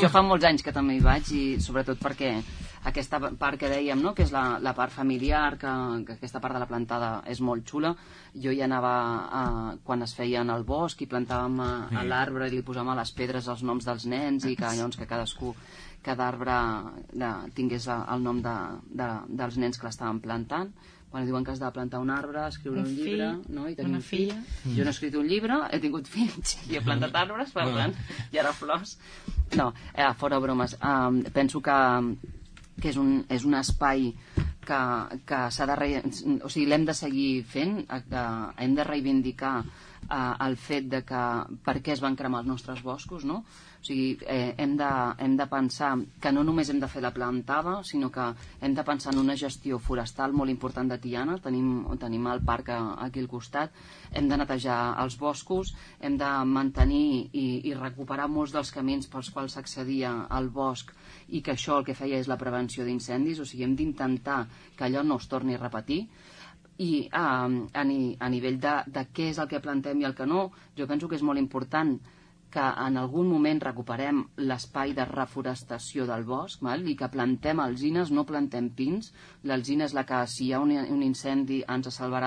Jo fa molts anys que també hi vaig, i sobretot perquè aquesta part que dèiem, no?, que és la part familiar, que aquesta part de la plantada és molt xula. Jo hi anava quan es feien al bosc i plantàvem a l'arbre i li posàvem a les pedres els noms dels nens i que llavors que cada arbre tingués el nom dels nens que l'estaven plantant. Quan diuen que has de plantar un arbre, escriure un llibre, no? I tenir un fill. Jo no he escrit un llibre, he tingut fills i he plantat arbres, per tant, i ara flors. No, fora bromes. Penso que és un espai que s'ha de... O sigui, l'hem de seguir fent, hem de reivindicar el fet de que per què es van cremar els nostres boscos, no? O sigui, hem de pensar que no només hem de fer la plantada, sinó que hem de pensar en una gestió forestal molt important de Tiana. Tenim el parc aquí al costat, hem de netejar els boscos, hem de mantenir i recuperar molts dels camins pels quals s'accedia al bosc, i que això el que feia és la prevenció d'incendis. O sigui, hem d'intentar que allò no es torni a repetir. I a nivell de què és el que plantem i el que no, jo penso que és molt important que en algun moment recuperem l'espai de reforestació del bosc, i que plantem alzines, no plantem pins. L'alzina és la que, si hi ha un incendi, ens salvarà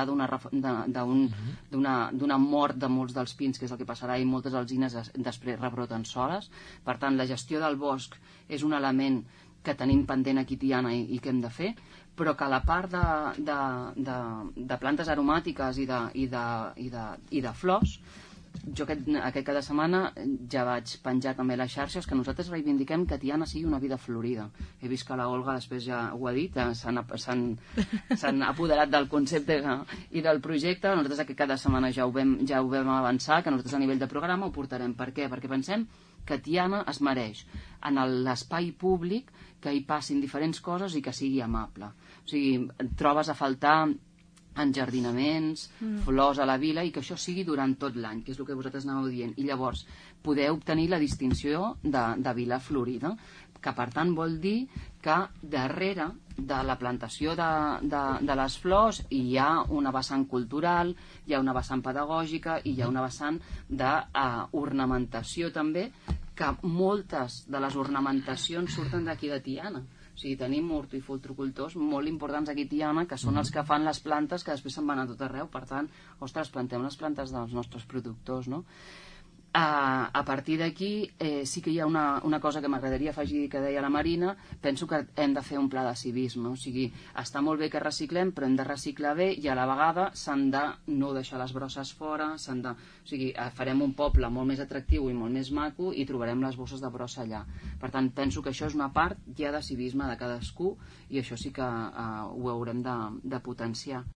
d'una mort de molts dels pins, que és el que passarà, i moltes alzines després rebroten soles. Per tant, la gestió del bosc és un element que tenim pendent aquí a Tiana i que hem de fer, però que la part de plantes aromàtiques i de flors, jo aquest cada setmana ja vaig penjar també a les xarxes que nosaltres reivindiquem que Tiana sigui una vida florida. He vist que la Olga després ja ho ha dit, s'han apoderat del concepte i del projecte. Nosaltres aquest cada setmana ja ho vam avançar, que nosaltres a nivell de programa ho portarem. Per què? Perquè pensem que Tiana es mereix en l'espai públic que hi passin diferents coses i que sigui amable. O sigui, trobes a faltar enjardinaments, flors a la vila, i que això sigui durant tot l'any, que és el que vosaltres anàveu dient. I llavors poder obtenir la distinció de vila florida, que per tant vol dir que darrere de la plantació de les flors hi ha una vessant cultural, hi ha una vessant pedagògica i hi ha una vessant d'ornamentació també, que moltes de les ornamentacions surten d'aquí de Tiana. O sigui, tenim horticultors molt importants aquí a Tiana, que són els que fan les plantes que després se'n van a tot arreu. Per tant, ostres, plantem les plantes dels nostres productors, no? A partir d'aquí sí que hi ha una cosa que m'agradaria afegir, que deia la Marina. Penso que hem de fer un pla de civisme. O sigui, està molt bé que reciclem, però hem de reciclar bé, i a la vegada s'han de no deixar les brosses fora. O sigui, farem un poble molt més atractiu i molt més maco i trobarem les bosses de brossa allà. Per tant, penso que això és una part ja de civisme de cadascú, i això sí que ho haurem de potenciar.